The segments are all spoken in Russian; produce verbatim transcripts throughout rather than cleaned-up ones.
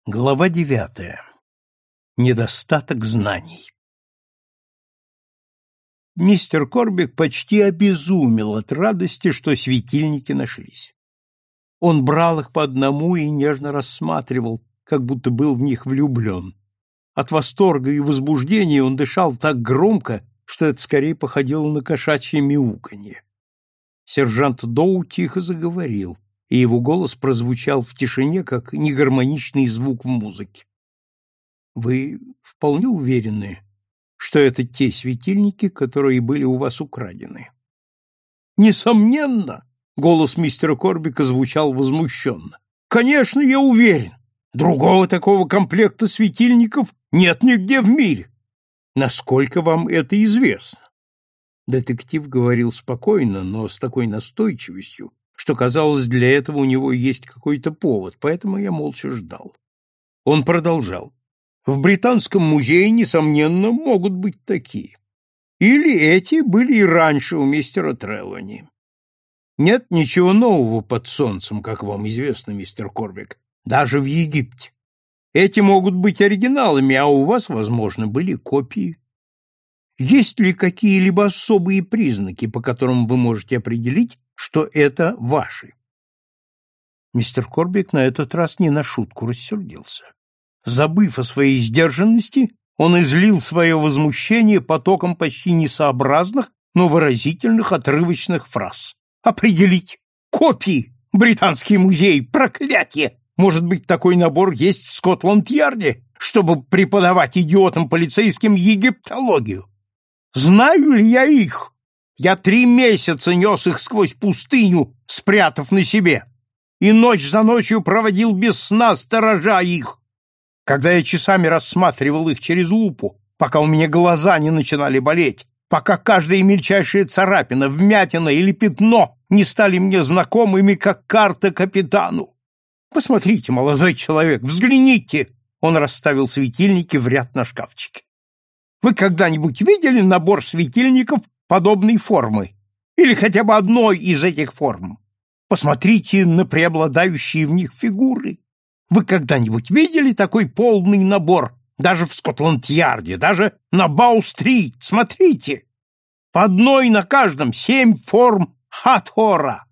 Глава девятая. Недостаток знаний. Мистер Корбик почти обезумел от радости, что светильники нашлись. Он брал их по одному и нежно рассматривал, как будто был в них влюблен. От восторга и возбуждения он дышал так громко, что это скорее походило на кошачье мяуканье. Сержант Доу тихо заговорил, и его голос прозвучал в тишине, как негармоничный звук в музыке. «Вы вполне уверены, что это те светильники, которые были у вас украдены?» «Несомненно!» — голос мистера Корбика звучал возмущенно. «Конечно, я уверен! Другого такого комплекта светильников нет нигде в мире! Насколько вам это известно?» Детектив говорил спокойно, но с такой настойчивостью, что, казалось, для этого у него есть какой-то повод, поэтому я молча ждал. Он продолжал. В Британском музее, несомненно, могут быть такие. Или эти были и раньше у мистера Треллани. Нет ничего нового под солнцем, как вам известно, мистер Корбик, даже в Египте. Эти могут быть оригиналами, а у вас, возможно, были копии. Есть ли какие-либо особые признаки, по которым вы можете определить, что это ваши? Мистер Корбик на этот раз не на шутку рассердился. Забыв о своей сдержанности, он излил свое возмущение потоком почти несообразных, но выразительных отрывочных фраз. «Определить! Копии! Британский музей! Проклятие! Может быть, такой набор есть в Скотланд-Ярде, чтобы преподавать идиотам полицейским египтологию? Знаю ли я их? Я три месяца нес их сквозь пустыню, спрятав на себе, и ночь за ночью проводил без сна, сторожа их. Когда я часами рассматривал их через лупу, пока у меня глаза не начинали болеть, пока каждая мельчайшая царапина, вмятина или пятно не стали мне знакомыми, как карта капитану. Посмотрите, молодой человек, взгляните!» Он расставил светильники в ряд на шкафчике. «Вы когда-нибудь видели набор светильников подобной формы? Или хотя бы одной из этих форм? Посмотрите на преобладающие в них фигуры. Вы когда-нибудь видели такой полный набор даже в Скотланд-Ярде, даже на Бау-стрит? Смотрите! По одной на каждом семь форм Хатхора.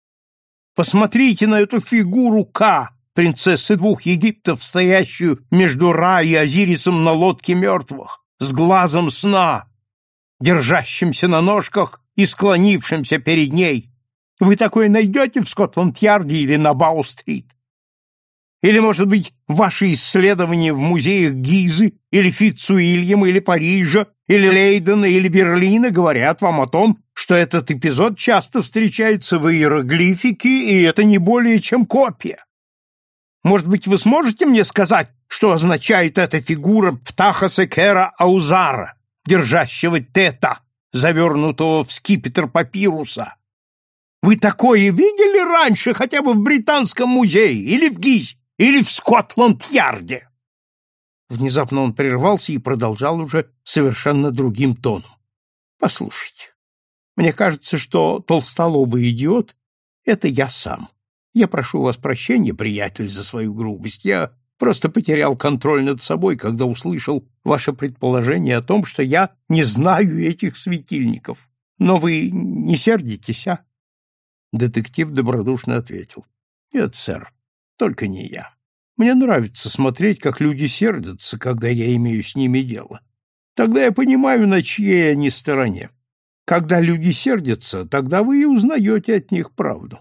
Посмотрите на эту фигуру Ка, принцессы двух Египтов, стоящую между Ра и Азирисом на лодке мертвых, с глазом сна, держащимся на ножках и склонившимся перед ней. Вы такое найдете в Скотланд-Ярде или на Бау-стрит? Или, может быть, ваши исследования в музеях Гизы, или Фицуильяма, или Парижа, или Лейдена, или Берлина говорят вам о том, что этот эпизод часто встречается в иероглифике, и это не более чем копия? Может быть, вы сможете мне сказать, что означает эта фигура Птаха-Секера Аузара, держащего тета, завернутого в скипетр папируса? Вы такое видели раньше хотя бы в Британском музее, или в Гизе, или в Скотланд-Ярде?» Внезапно он прервался и продолжал уже совершенно другим тоном. «Послушайте, мне кажется, что толстолобый идиот — это я сам. Я прошу вас прощения, приятель, за свою грубость. Я просто потерял контроль над собой, когда услышал ваше предположение о том, что я не знаю этих светильников. Но вы не сердитесь, а?» Детектив добродушно ответил. «Нет, сэр, только не я. Мне нравится смотреть, как люди сердятся, когда я имею с ними дело. Тогда я понимаю, на чьей они стороне. Когда люди сердятся, тогда вы и узнаете от них правду.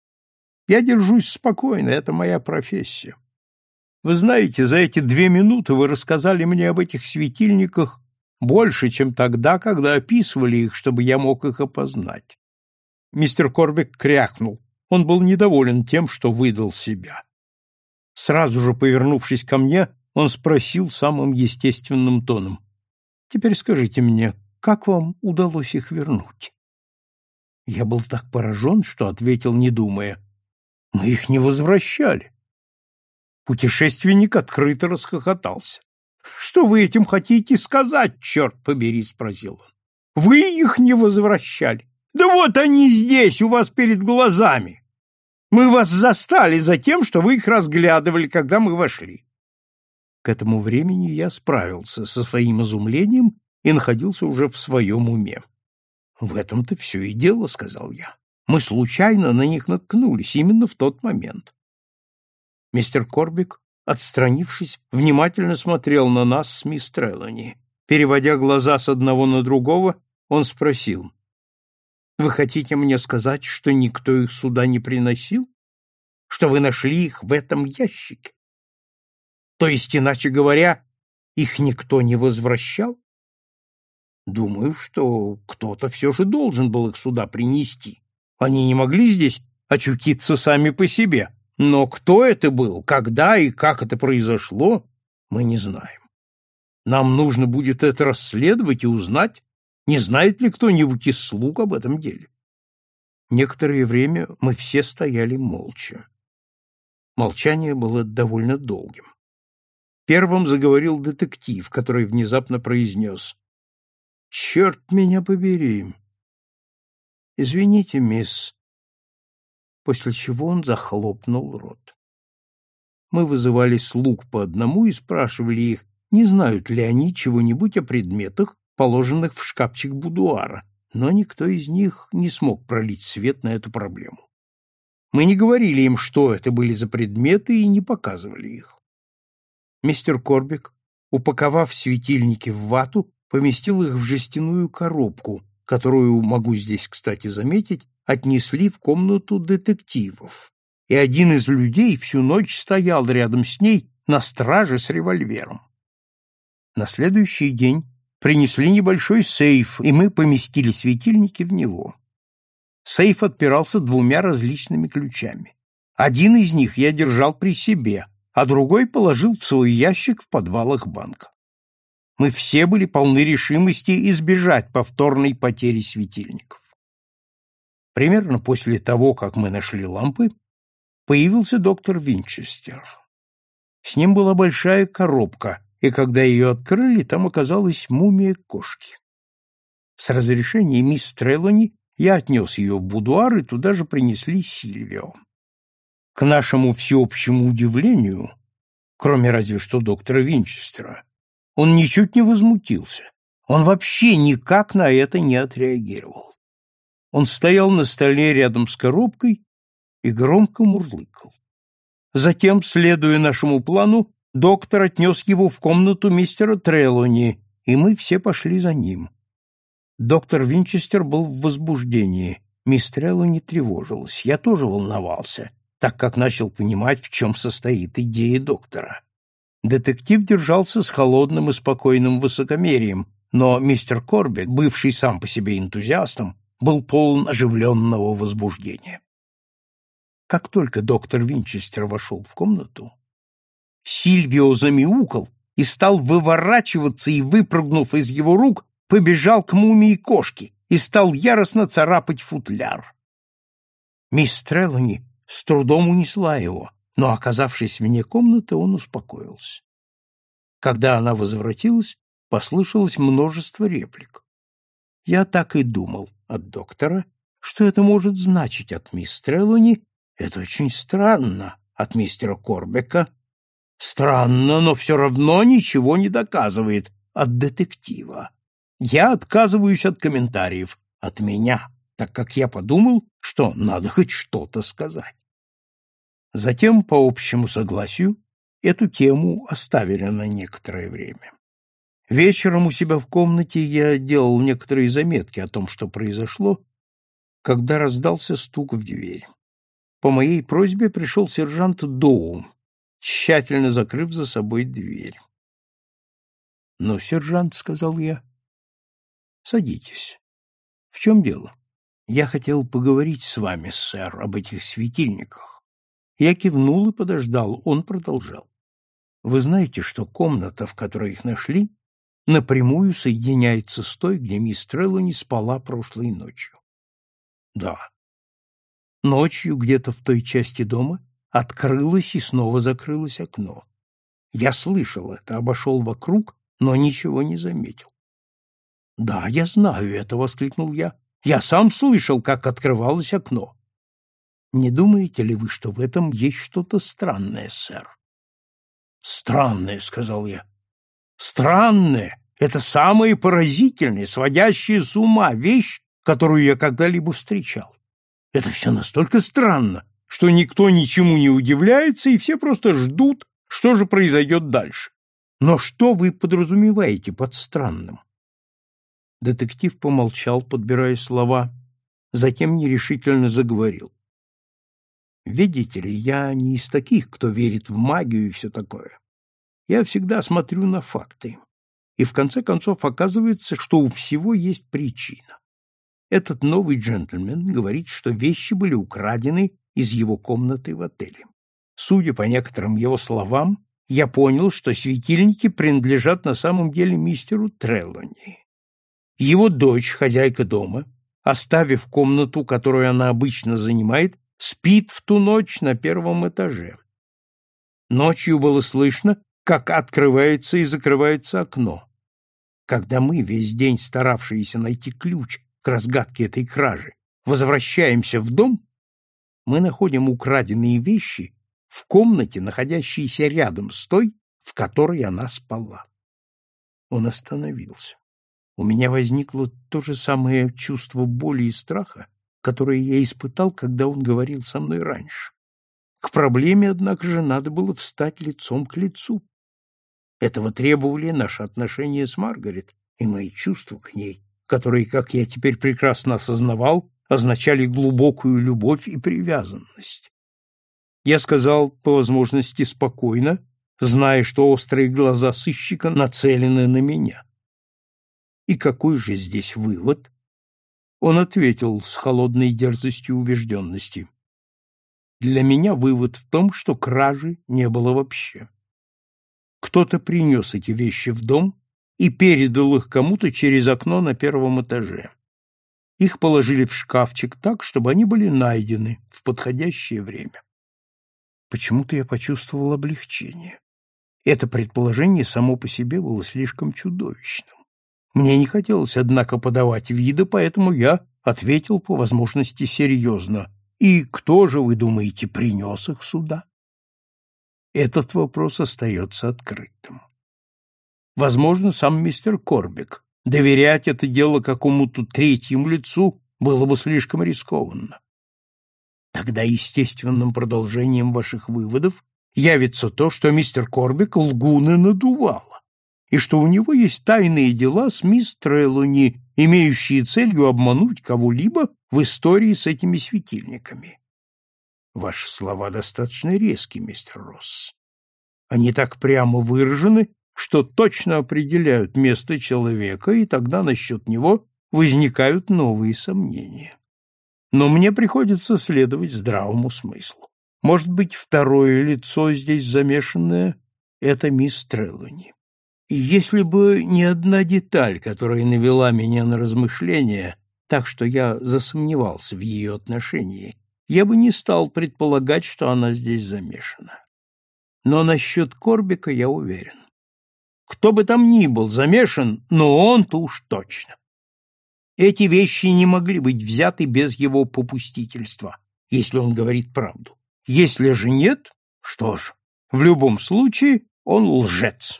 Я держусь спокойно, это моя профессия. Вы знаете, за эти две минуты вы рассказали мне об этих светильниках больше, чем тогда, когда описывали их, чтобы я мог их опознать». Мистер Корбик крякнул. Он был недоволен тем, что выдал себя. Сразу же повернувшись ко мне, он спросил самым естественным тоном: «Теперь скажите мне, как вам удалось их вернуть?» Я был так поражен, что ответил, не думая: «Мы их не возвращали». Путешественник открыто расхохотался. «Что вы этим хотите сказать, черт побери?» — спросил он. «Вы их не возвращали? Да вот они здесь, у вас перед глазами. Мы вас застали за тем, что вы их разглядывали, когда мы вошли. К этому времени я справился со своим изумлением и находился уже в своем уме. «В этом-то все и дело», — сказал я. «Мы случайно на них наткнулись именно в тот момент». Мистер Корбик, отстранившись, внимательно смотрел на нас с мисс Трелани. Переводя глаза с одного на другого, он спросил: «Вы хотите мне сказать, что никто их сюда не приносил? Что вы нашли их в этом ящике? То есть, иначе говоря, их никто не возвращал?» «Думаю, что кто-то все же должен был их сюда принести. Они не могли здесь очутиться сами по себе. Но кто это был, когда и как это произошло, мы не знаем. Нам нужно будет это расследовать и узнать, не знает ли кто-нибудь из слуг об этом деле». Некоторое время мы все стояли молча. Молчание было довольно долгим. Первым заговорил детектив, который внезапно произнес: «Черт меня побери! Извините, мисс», после чего он захлопнул рот. Мы вызывали слуг по одному и спрашивали их, не знают ли они чего-нибудь о предметах, положенных в шкафчик будуара, но никто из них не смог пролить свет на эту проблему. Мы не говорили им, что это были за предметы, и не показывали их. Мистер Корбик, упаковав светильники в вату, поместил их в жестяную коробку, которую, могу здесь, кстати, заметить, отнесли в комнату детективов, и один из людей всю ночь стоял рядом с ней на страже с револьвером. На следующий день принесли небольшой сейф, и мы поместили светильники в него. Сейф отпирался двумя различными ключами. Один из них я держал при себе, а другой положил в свой ящик в подвалах банка. Мы все были полны решимости избежать повторной потери светильников. Примерно после того, как мы нашли лампы, появился доктор Винчестер. С ним была большая коробка, и когда ее открыли, там оказалась мумия кошки. С разрешения мисс Трелани я отнес ее в будуар, и туда же принесли Сильвио. К нашему всеобщему удивлению, кроме разве что доктора Винчестера, он ничуть не возмутился. Он вообще никак на это не отреагировал. Он стоял на столе рядом с коробкой и громко мурлыкал. Затем, следуя нашему плану, доктор отнес его в комнату мистера Трелани, и мы все пошли за ним. Доктор Винчестер был в возбуждении, мисс Трелани тревожилась. Я тоже волновался, так как начал понимать, в чем состоит идея доктора. Детектив держался с холодным и спокойным высокомерием, но мистер Корбик, бывший сам по себе энтузиастом, был полон оживленного возбуждения. Как только доктор Винчестер вошел в комнату, Сильвио замяукал и стал выворачиваться и, выпрыгнув из его рук, побежал к мумии кошки и стал яростно царапать футляр. Мисс Трелани с трудом унесла его, но, оказавшись вне комнаты, он успокоился. Когда она возвратилась, послышалось множество реплик. Я так и думал от доктора, что это может значить от мисс Трелани. Это очень странно от мистера Корбека. Странно, но все равно ничего не доказывает от детектива. Я отказываюсь от комментариев от меня, так как я подумал, что надо хоть что-то сказать. Затем, по общему согласию, эту тему оставили на некоторое время. Вечером у себя в комнате я делал некоторые заметки о том, что произошло, когда раздался стук в дверь. По моей просьбе пришел сержант Доу, тщательно закрыв за собой дверь. — Ну, сержант, — сказал я, — садитесь. В чем дело? Я хотел поговорить с вами, сэр, об этих светильниках. Я кивнул и подождал. Он продолжал. Вы знаете, что комната, в которой их нашли, напрямую соединяется с той, где мисс Трелани спала прошлой ночью? Да. Ночью где-то в той части дома открылось и снова закрылось окно. Я слышал это, обошел вокруг, но ничего не заметил. Да, я знаю это, — воскликнул я. Я сам слышал, как открывалось окно. Не думаете ли вы, что в этом есть что-то странное, сэр? Странное, — сказал я. Странное — это самая поразительная, сводящая с ума вещь, которую я когда-либо встречал. Это все настолько странно, что никто ничему не удивляется, и все просто ждут, что же произойдет дальше. Но что вы подразумеваете под странным? Детектив помолчал, подбирая слова, затем нерешительно заговорил. Видите ли, я не из таких, кто верит в магию и все такое. Я всегда смотрю на факты. И в конце концов оказывается, что у всего есть причина. Этот новый джентльмен говорит, что вещи были украдены из его комнаты в отеле. Судя по некоторым его словам, я понял, что светильники принадлежат на самом деле мистеру Треллони. Его дочь, хозяйка дома, оставив комнату, которую она обычно занимает, спит в ту ночь на первом этаже. Ночью было слышно, как открывается и закрывается окно. Когда мы, весь день старавшиеся найти ключ к разгадке этой кражи, возвращаемся в дом, мы находим украденные вещи в комнате, находящейся рядом с той, в которой она спала. Он остановился. У меня возникло то же самое чувство боли и страха, которое я испытал, когда он говорил со мной раньше. К проблеме, однако же, надо было встать лицом к лицу. Этого требовали наши отношения с Маргарет и мои чувства к ней, которые, как я теперь прекрасно осознавал, означали глубокую любовь и привязанность. Я сказал, по возможности, спокойно, зная, что острые глаза сыщика нацелены на меня. И какой же здесь вывод? Он ответил с холодной дерзостью убежденности. Для меня вывод в том, что кражи не было вообще. Кто-то принес эти вещи в дом и передал их кому-то через окно на первом этаже. Их положили в шкафчик так, чтобы они были найдены в подходящее время. Почему-то я почувствовал облегчение. Это предположение само по себе было слишком чудовищным. Мне не хотелось, однако, подавать вида, поэтому я ответил по возможности серьезно. «И кто же, вы думаете, принес их сюда?» Этот вопрос остается открытым. Возможно, сам мистер Корбик. Доверять это дело какому-то третьему лицу было бы слишком рискованно. Тогда естественным продолжением ваших выводов явится то, что мистер Корбик лгун и надувало, и что у него есть тайные дела с мисс Треллони, имеющие целью обмануть кого-либо в истории с этими светильниками. Ваши слова достаточно резки, мистер Росс. Они так прямо выражены, что точно определяют место человека, и тогда насчет него возникают новые сомнения. Но мне приходится следовать здравому смыслу. Может быть, второе лицо здесь замешанное — это мисс Треллони. И если бы не одна деталь, которая навела меня на размышления, так что я засомневался в ее отношении, я бы не стал предполагать, что она здесь замешана. Но насчет Корбика я уверен. Кто бы там ни был замешан, но он-то уж точно. Эти вещи не могли быть взяты без его попустительства, если он говорит правду. Если же нет, что ж, в любом случае он лжец.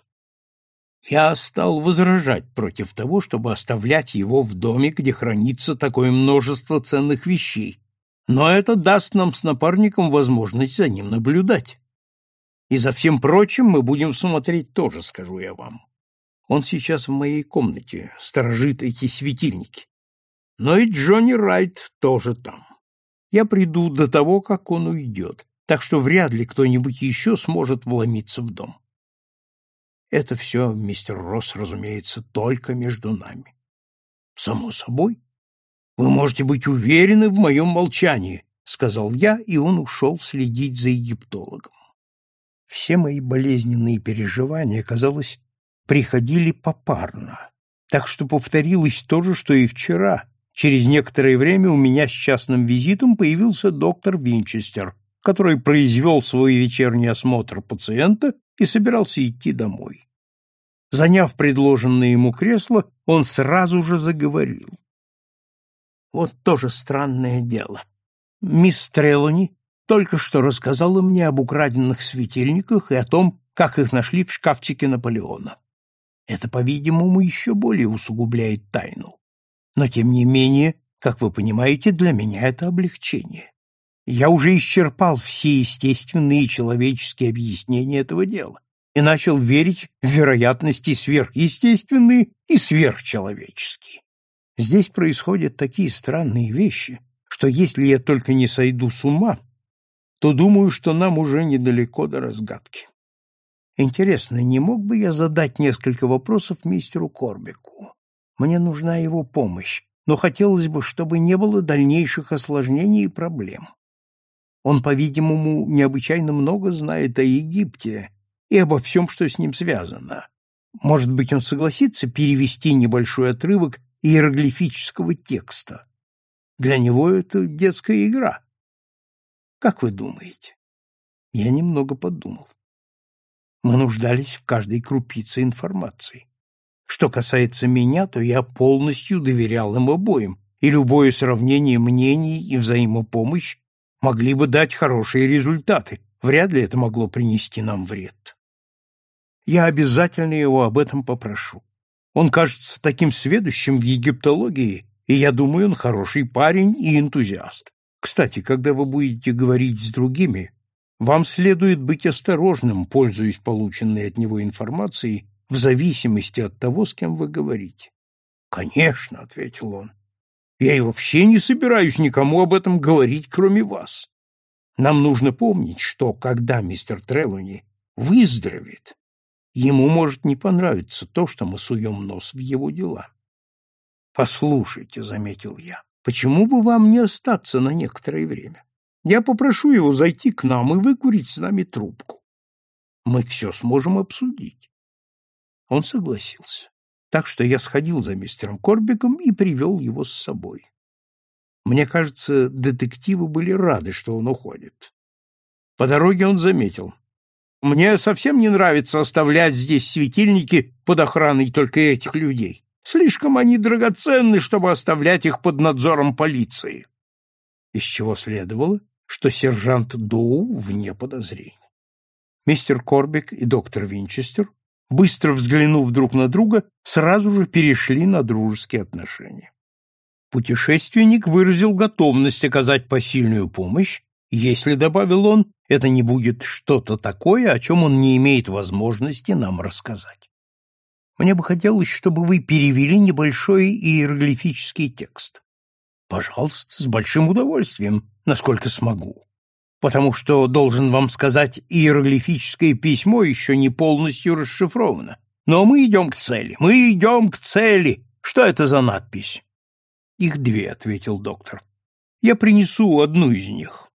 Я стал возражать против того, чтобы оставлять его в доме, где хранится такое множество ценных вещей, но это даст нам с напарником возможность за ним наблюдать. И за всем прочим мы будем смотреть тоже, скажу я вам. Он сейчас в моей комнате, сторожит эти светильники. Но и Джонни Райт тоже там. Я приду до того, как он уйдет, так что вряд ли кто-нибудь еще сможет вломиться в дом. Это все, мистер Росс, разумеется, только между нами. Само собой. Вы можете быть уверены в моем молчании, сказал я, и он ушел следить за египтологом. Все мои болезненные переживания, казалось, приходили попарно, так что повторилось то же, что и вчера. Через некоторое время у меня с частным визитом появился доктор Винчестер, который произвел свой вечерний осмотр пациента и собирался идти домой. Заняв предложенное ему кресло, он сразу же заговорил. Вот тоже странное дело. Мисс Треллони только что рассказала мне об украденных светильниках и о том, как их нашли в шкафчике Наполеона. Это, по-видимому, еще более усугубляет тайну. Но, тем не менее, как вы понимаете, для меня это облегчение. Я уже исчерпал все естественные и человеческие объяснения этого дела и начал верить в вероятности сверхъестественные и сверхчеловеческие. Здесь происходят такие странные вещи, что если я только не сойду с ума, то думаю, что нам уже недалеко до разгадки. Интересно, не мог бы я задать несколько вопросов мистеру Корбику? Мне нужна его помощь, но хотелось бы, чтобы не было дальнейших осложнений и проблем. Он, по-видимому, необычайно много знает о Египте и обо всем, что с ним связано. Может быть, он согласится перевести небольшой отрывок иероглифического текста. Для него это детская игра. Как вы думаете? Я немного подумал. Мы нуждались в каждой крупице информации. Что касается меня, то я полностью доверял им обоим, и любое сравнение мнений и взаимопомощь могли бы дать хорошие результаты. Вряд ли это могло принести нам вред. Я обязательно его об этом попрошу. Он кажется таким сведущим в египтологии, и я думаю, он хороший парень и энтузиаст. Кстати, когда вы будете говорить с другими, вам следует быть осторожным, пользуясь полученной от него информацией, в зависимости от того, с кем вы говорите. — Конечно, — ответил он. — Я и вообще не собираюсь никому об этом говорить, кроме вас. Нам нужно помнить, что, когда мистер Трелони выздоровеет, ему может не понравиться то, что мы суем нос в его дела. — Послушайте, — заметил я, — почему бы вам не остаться на некоторое время? Я попрошу его зайти к нам и выкурить с нами трубку. Мы все сможем обсудить. Он согласился, так что я сходил за мистером Корбиком и привел его с собой. Мне кажется, детективы были рады, что он уходит. По дороге он заметил: «Мне совсем не нравится оставлять здесь светильники под охраной только этих людей. Слишком они драгоценны, чтобы оставлять их под надзором полиции». Из чего следовало, что сержант Доу вне подозрений. Мистер Корбик и доктор Винчестер, быстро взглянув друг на друга, сразу же перешли на дружеские отношения. Путешественник выразил готовность оказать посильную помощь, если, добавил он, это не будет что-то такое, о чем он не имеет возможности нам рассказать. Мне бы хотелось, чтобы вы перевели небольшой иероглифический текст. Пожалуйста, с большим удовольствием, насколько смогу. Потому что, должен вам сказать, иероглифическое письмо еще не полностью расшифровано. Но мы идем к цели, мы идем к цели. Что это за надпись? Их две, — ответил доктор. Я принесу одну из них.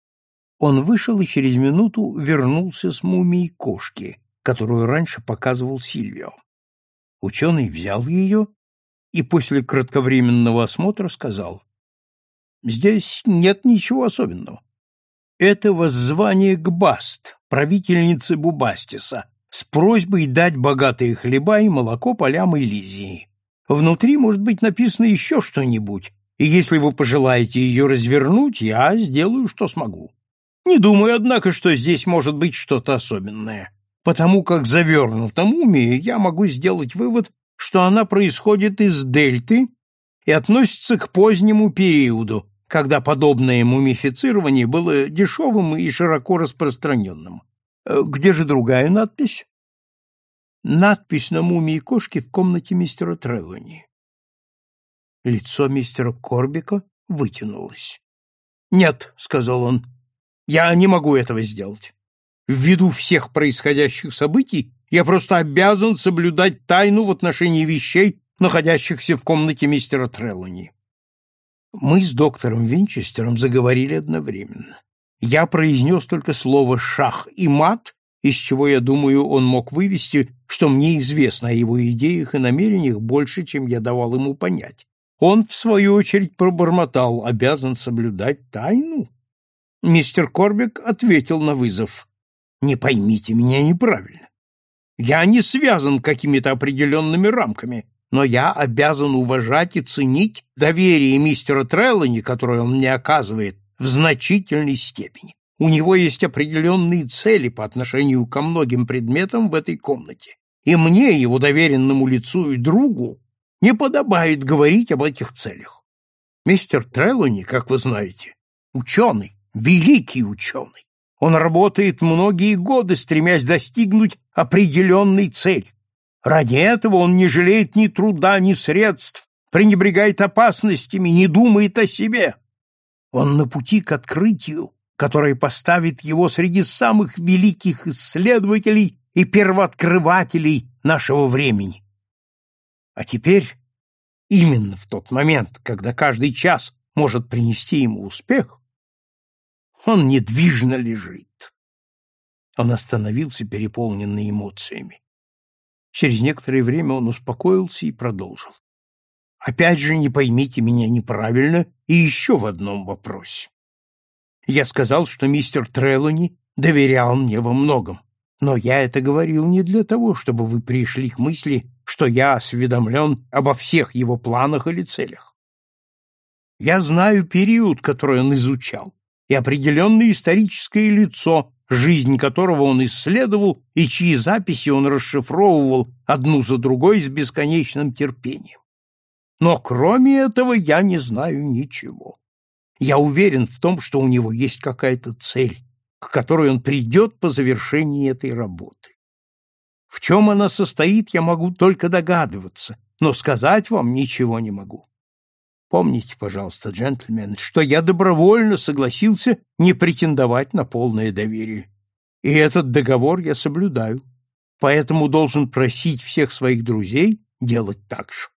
Он вышел и через минуту вернулся с мумией кошки, которую раньше показывал Сильвио. Ученый взял ее и после кратковременного осмотра сказал: «Здесь нет ничего особенного. Это воззвание к Баст, правительнице Бубастиса, с просьбой дать богатые хлеба и молоко полям Элизии. Внутри может быть написано еще что-нибудь, и если вы пожелаете ее развернуть, я сделаю, что смогу. Не думаю, однако, что здесь может быть что-то особенное, потому как завернута мумия, я могу сделать вывод, что она происходит из дельты и относится к позднему периоду, когда подобное мумифицирование было дешевым и широко распространенным. Где же другая надпись? Надпись на мумии кошки в комнате мистера Трелони. Лицо мистера Корбика вытянулось. «Нет», — сказал он, — «я не могу этого сделать. Ввиду всех происходящих событий я просто обязан соблюдать тайну в отношении вещей, находящихся в комнате мистера Трелони». Мы с доктором Винчестером заговорили одновременно. Я произнес только слово «шах» и «мат», из чего, я думаю, он мог вывести, что мне известно о его идеях и намерениях больше, чем я давал ему понять. Он, в свою очередь, пробормотал: «Обязан соблюдать тайну?» Мистер Корбик ответил на вызов: «Не поймите меня неправильно. Я не связан какими-то определенными рамками, но я обязан уважать и ценить доверие мистера Трелони, которое он мне оказывает в значительной степени. У него есть определенные цели по отношению ко многим предметам в этой комнате, и мне, его доверенному лицу и другу, не подобает говорить об этих целях. Мистер Трелони, как вы знаете, ученый, великий ученый. Он работает многие годы, стремясь достигнуть определенной цели. Ради этого он не жалеет ни труда, ни средств, пренебрегает опасностями, не думает о себе. Он на пути к открытию, которое поставит его среди самых великих исследователей и первооткрывателей нашего времени. А теперь, именно в тот момент, когда каждый час может принести ему успех, он недвижно лежит. Он остановился, переполненный эмоциями. Через некоторое время он успокоился и продолжил. Опять же, не поймите меня неправильно и еще в одном вопросе. Я сказал, что мистер Трелони доверял мне во многом, но я это говорил не для того, чтобы вы пришли к мысли, что я осведомлен обо всех его планах или целях. Я знаю период, который он изучал, и определенное историческое лицо, жизнь которого он исследовал и чьи записи он расшифровывал одну за другой с бесконечным терпением. Но кроме этого я не знаю ничего. Я уверен в том, что у него есть какая-то цель, к которой он придет по завершении этой работы. В чем она состоит, я могу только догадываться, но сказать вам ничего не могу. Помните, пожалуйста, джентльмен, что я добровольно согласился не претендовать на полное доверие. И этот договор я соблюдаю, поэтому должен просить всех своих друзей делать так же.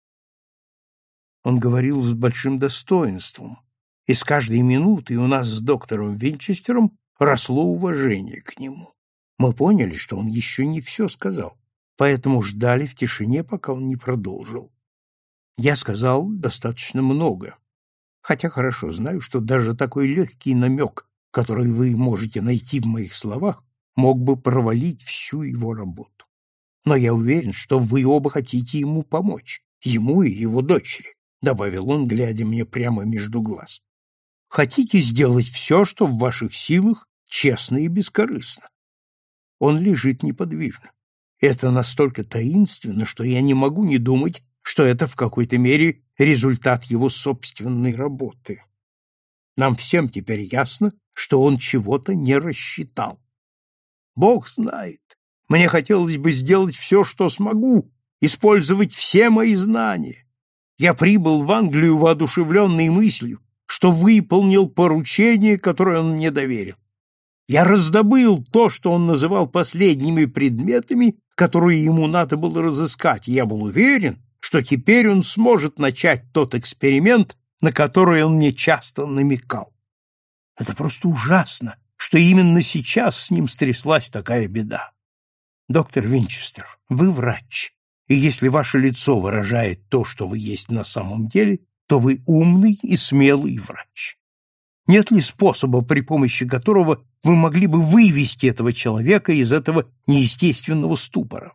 Он говорил с большим достоинством, и с каждой минутой у нас с доктором Винчестером росло уважение к нему. Мы поняли, что он еще не все сказал, поэтому ждали в тишине, пока он не продолжил. Я сказал достаточно много, хотя хорошо знаю, что даже такой легкий намек, который вы можете найти в моих словах, мог бы провалить всю его работу. Но я уверен, что вы оба хотите ему помочь, ему и его дочери, — добавил он, глядя мне прямо между глаз. Хотите сделать все, что в ваших силах, честно и бескорыстно. Он лежит неподвижно. Это настолько таинственно, что я не могу не думать, что это в какой-то мере результат его собственной работы. Нам всем теперь ясно, что он чего-то не рассчитал. Бог знает, мне хотелось бы сделать все, что смогу, использовать все мои знания. Я прибыл в Англию воодушевленной мыслью, что выполнил поручение, которое он мне доверил. Я раздобыл то, что он называл последними предметами, которые ему надо было разыскать, и я был уверен, что теперь он сможет начать тот эксперимент, на который он мне часто намекал. Это просто ужасно, что именно сейчас с ним стряслась такая беда. Доктор Винчестер, вы врач, и если ваше лицо выражает то, что вы есть на самом деле, то вы умный и смелый врач. Нет ли способа, при помощи которого вы могли бы вывести этого человека из этого неестественного ступора?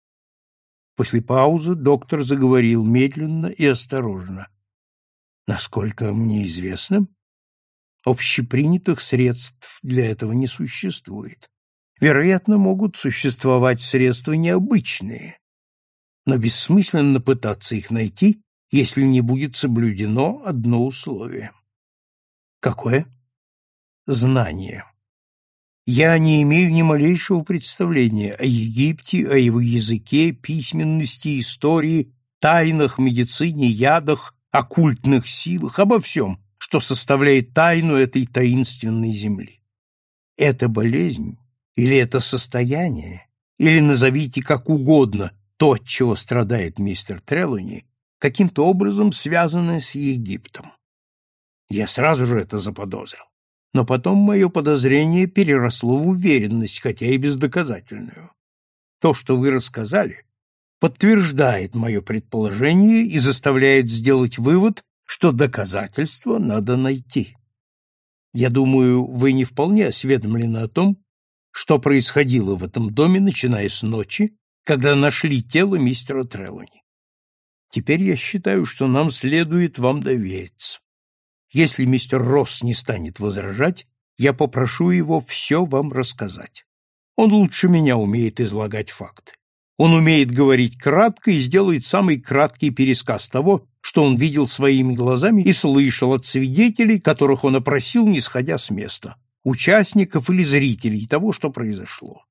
После паузы доктор заговорил медленно и осторожно. Насколько мне известно, общепринятых средств для этого не существует. Вероятно, могут существовать средства необычные, но бессмысленно пытаться их найти, если не будет соблюдено одно условие. Какое? Знание. Я не имею ни малейшего представления о Египте, о его языке, письменности, истории, тайнах, медицине, ядах, оккультных силах, обо всем, что составляет тайну этой таинственной земли. Эта болезнь, или это состояние, или назовите как угодно то, от чего страдает мистер Трелони, каким-то образом связано с Египтом. Я сразу же это заподозрил. Но потом мое подозрение переросло в уверенность, хотя и бездоказательную. То, что вы рассказали, подтверждает мое предположение и заставляет сделать вывод, что доказательства надо найти. Я думаю, вы не вполне осведомлены о том, что происходило в этом доме, начиная с ночи, когда нашли тело мистера Трелони. Теперь я считаю, что нам следует вам довериться. Если мистер Росс не станет возражать, я попрошу его все вам рассказать. Он лучше меня умеет излагать факты. Он умеет говорить кратко и сделает самый краткий пересказ того, что он видел своими глазами и слышал от свидетелей, которых он опросил, не сходя с места, участников или зрителей того, что произошло.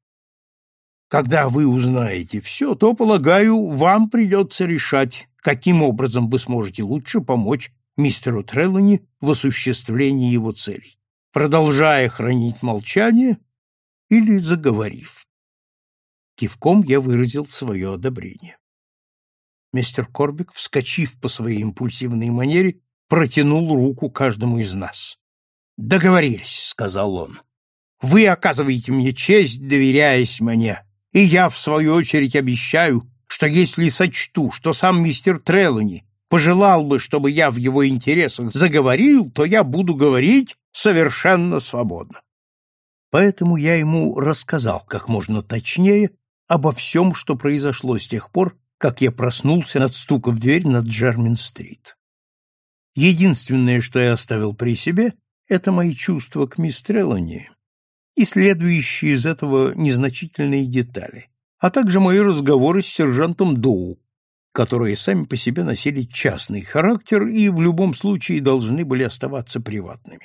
Когда вы узнаете все, то, полагаю, вам придется решать, каким образом вы сможете лучше помочь мистеру Трелани в осуществлении его целей, продолжая хранить молчание или заговорив. Кивком я выразил свое одобрение. Мистер Корбик, вскочив по своей импульсивной манере, протянул руку каждому из нас. «Договорились», — сказал он. «Вы оказываете мне честь, доверяясь мне, и я, в свою очередь, обещаю, что если сочту, что сам мистер Трелани пожелал бы, чтобы я в его интересах заговорил, то я буду говорить совершенно свободно». Поэтому я ему рассказал как можно точнее обо всем, что произошло с тех пор, как я проснулся от стука в дверь на Джермин-стрит. Единственное, что я оставил при себе, это мои чувства к мисс Трелани и следующие из этого незначительные детали, а также мои разговоры с сержантом Доу, которые сами по себе носили частный характер и в любом случае должны были оставаться приватными.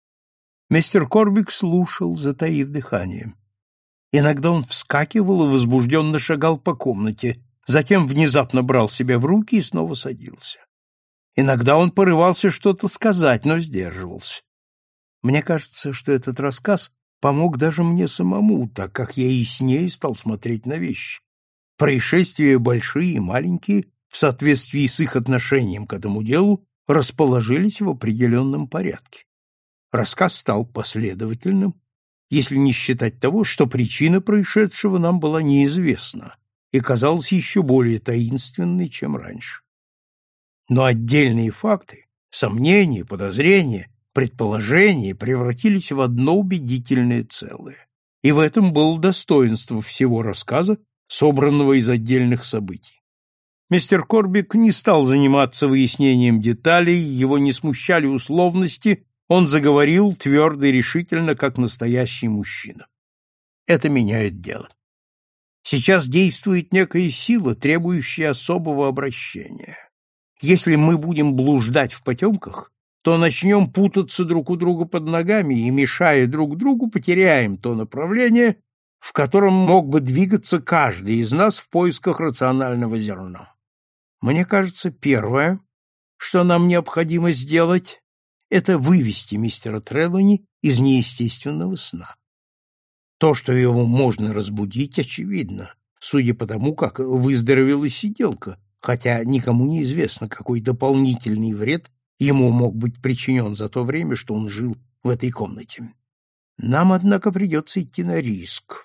Мистер Корбик слушал, затаив дыхание. Иногда он вскакивал и возбужденно шагал по комнате, затем внезапно брал себя в руки и снова садился. Иногда он порывался что-то сказать, но сдерживался. Мне кажется, что этот рассказ помог даже мне самому, так как я яснее стал смотреть на вещи. Происшествия большие и маленькие, в соответствии с их отношением к этому делу, расположились в определенном порядке. Рассказ стал последовательным, если не считать того, что причина происшедшего нам была неизвестна и казалась еще более таинственной, чем раньше. Но отдельные факты, сомнения, подозрения, предположения превратились в одно убедительное целое. И в этом было достоинство всего рассказа, собранного из отдельных событий. Мистер Корбик не стал заниматься выяснением деталей, его не смущали условности, он заговорил твердо и решительно, как настоящий мужчина. Это меняет дело. Сейчас действует некая сила, требующая особого обращения. Если мы будем блуждать в потемках, то начнем путаться друг у друга под ногами и, мешая друг другу, потеряем то направление, в котором мог бы двигаться каждый из нас в поисках рационального зерна. Мне кажется, первое, что нам необходимо сделать, это вывести мистера Трелани из неестественного сна. То, что его можно разбудить, очевидно, судя по тому, как выздоровела сиделка, хотя никому не известно, какой дополнительный вред ему мог быть причинен за то время, что он жил в этой комнате. Нам, однако, придется идти на риск.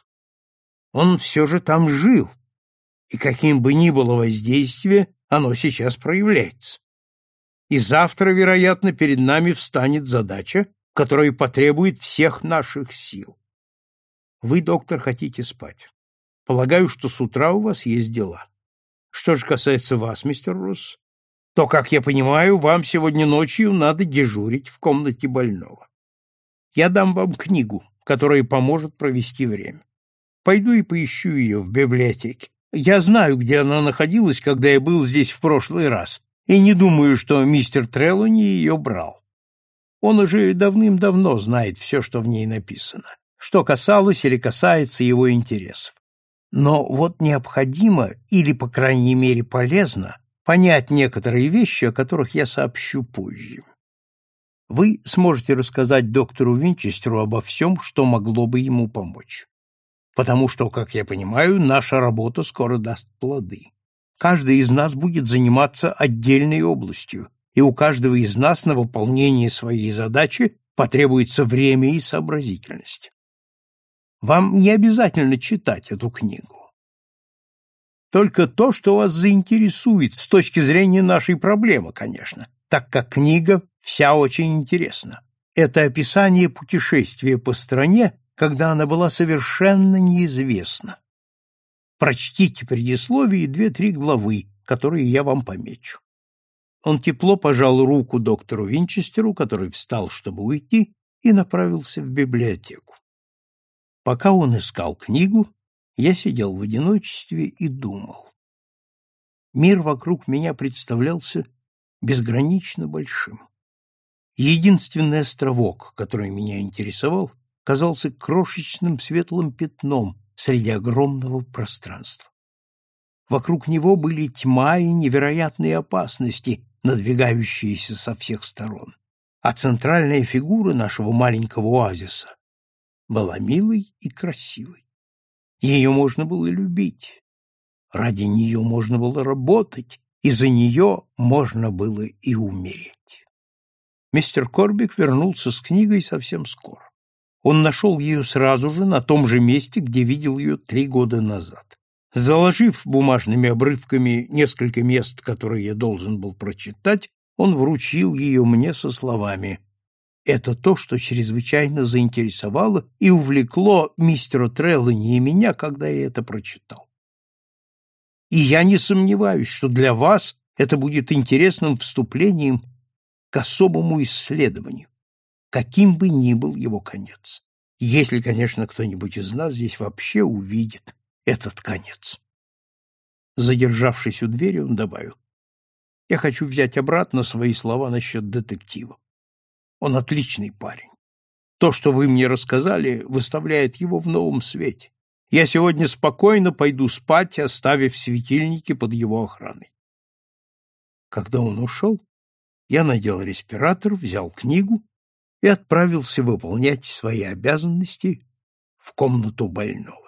Он все же там жил, и каким бы ни было воздействие, оно сейчас проявляется. И завтра, вероятно, перед нами встанет задача, которая потребует всех наших сил. Вы, доктор, хотите спать. Полагаю, что с утра у вас есть дела. Что же касается вас, мистер Росс, то, как я понимаю, вам сегодня ночью надо дежурить в комнате больного. Я дам вам книгу, которая поможет провести время. Пойду и поищу ее в библиотеке. Я знаю, где она находилась, когда я был здесь в прошлый раз, и не думаю, что мистер Трелани ее брал. Он уже давным-давно знает все, что в ней написано, что касалось или касается его интересов. Но вот необходимо, или, по крайней мере, полезно, понять некоторые вещи, о которых я сообщу позже. Вы сможете рассказать доктору Винчестеру обо всем, что могло бы ему помочь. Потому что, как я понимаю, наша работа скоро даст плоды. Каждый из нас будет заниматься отдельной областью, и у каждого из нас на выполнение своей задачи потребуется время и сообразительность. Вам не обязательно читать эту книгу. Только то, что вас заинтересует с точки зрения нашей проблемы, конечно, так как книга вся очень интересна. Это описание путешествия по стране, когда она была совершенно неизвестна. Прочтите предисловие и две-три главы, которые я вам помечу. Он тепло пожал руку доктору Винчестеру, который встал, чтобы уйти, и направился в библиотеку. Пока он искал книгу, я сидел в одиночестве и думал. Мир вокруг меня представлялся безгранично большим. Единственный островок, который меня интересовал, казался крошечным светлым пятном среди огромного пространства. Вокруг него были тьма и невероятные опасности, надвигающиеся со всех сторон. А центральная фигура нашего маленького оазиса была милой и красивой. Ее можно было любить. Ради нее можно было работать, и за нее можно было и умереть. Мистер Корбик вернулся с книгой совсем скоро. Он нашел ее сразу же на том же месте, где видел ее три года назад. Заложив бумажными обрывками несколько мест, которые я должен был прочитать, он вручил ее мне со словами: «Это то, что чрезвычайно заинтересовало и увлекло мистера Треллани и меня, когда я это прочитал. И я не сомневаюсь, что для вас это будет интересным вступлением к особому исследованию, каким бы ни был его конец. Если, конечно, кто-нибудь из нас здесь вообще увидит этот конец». Задержавшись у двери, он добавил: «Я хочу взять обратно свои слова насчет детектива. Он отличный парень. То, что вы мне рассказали, выставляет его в новом свете. Я сегодня спокойно пойду спать, оставив светильники под его охраной». Когда он ушел, я надел респиратор, взял книгу и отправился выполнять свои обязанности в комнату больного.